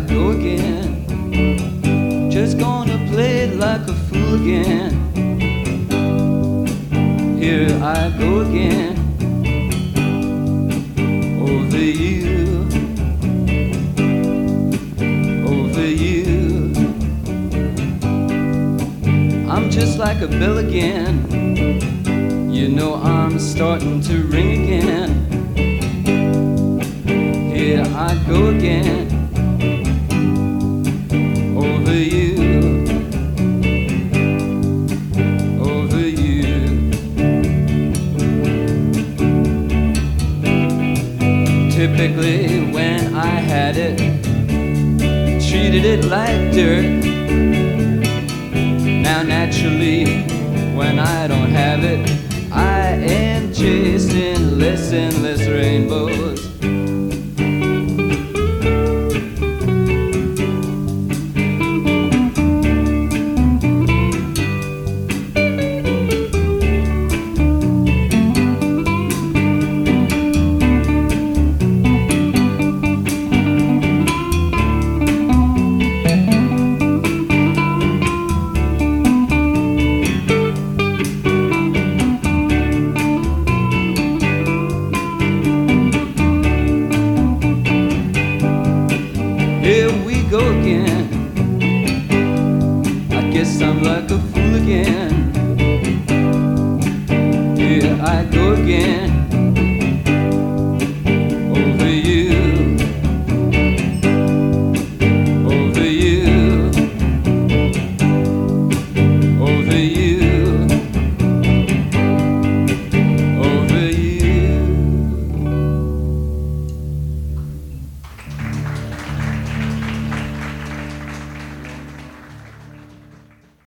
go again. Just gonna play it like a fool again. Here I go again. Over you, over you. I'm just like a bell again. You know I'm starting to ring again. Here I go again. Over you, over you. Typically when I had it, treated it like dirt. Now naturally when I don't have it, I am chasing less and less rainbows.